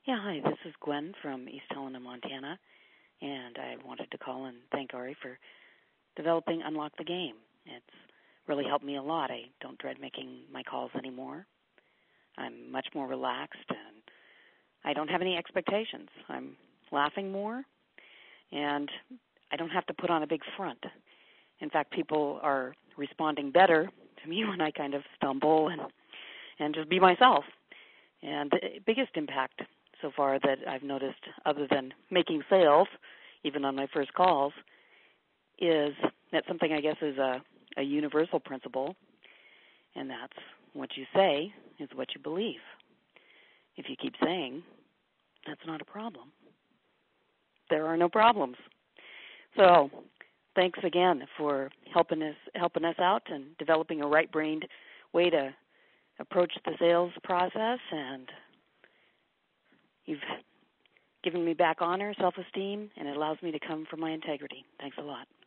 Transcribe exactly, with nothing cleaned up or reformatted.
Yeah, hi, this is Gwen from East Helena, Montana, and I wanted to call and thank Ari for developing Unlock the Game. It's really helped me a lot. I don't dread making my calls anymore. I'm much more relaxed, and I don't have any expectations. I'm laughing more, and I don't have to put on a big front. In fact, people are responding better to me when I kind of stumble and, and just be myself. And the biggest impact so far that I've noticed, other than making sales, even on my first calls, is that something I guess is a, a universal principle, and that's what you say is what you believe. If you keep saying, that's not a problem, there are no problems. So thanks again for helping us helping us out and developing a right-brained way to approach the sales process, and you've given me back honor, self-esteem, and it allows me to come from my integrity. Thanks a lot.